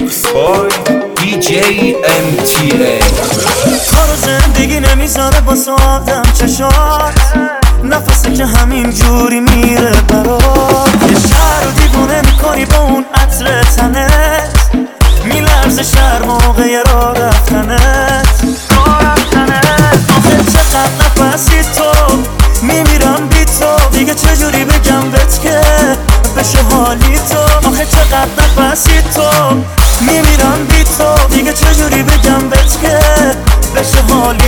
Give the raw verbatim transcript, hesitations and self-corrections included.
Mix by دی جی ام تی ای. کارو زندگی نمیذاره واسه آدم چشات، نفسه که همین جوری میره برات. یه شهر رو دیوونه میکنی با اون عطر تنت، میلرزه شهر موقع راه رفتنت. آخه چقدر نفسی تو، میمیرم بی تو، دیگه چجوری بگم بهت که بشه حالی تو. آخه چقدر نفسی تو، میمیرم بی تو، دیگه چجوری بگم بهت که بشه حالی